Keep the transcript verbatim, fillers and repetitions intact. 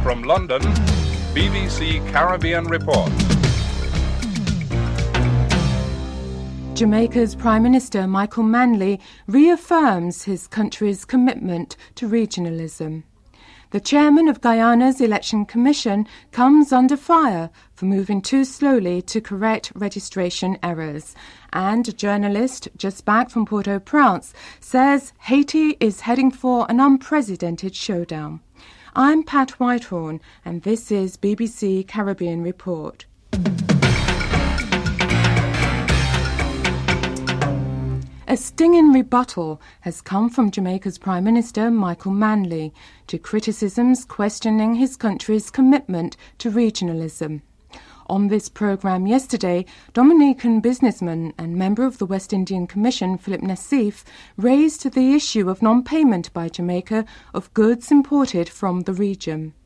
From London, B B C Caribbean Report. Jamaica's Prime Minister Michael Manley reaffirms his country's commitment to regionalism. The chairman of Guyana's Election Commission comes under fire for moving too slowly to correct registration errors. And a journalist just back from Port-au-Prince says Haiti is heading for an unprecedented showdown. I'm Pat Whitehorn, and this is B B C Caribbean Report. A stinging rebuttal has come from Jamaica's Prime Minister Michael Manley to criticisms questioning his country's commitment to regionalism. On this programme yesterday, Dominican businessman and member of the West Indian Commission, Philip Nassif, raised the issue of non-payment by Jamaica of goods imported from the region.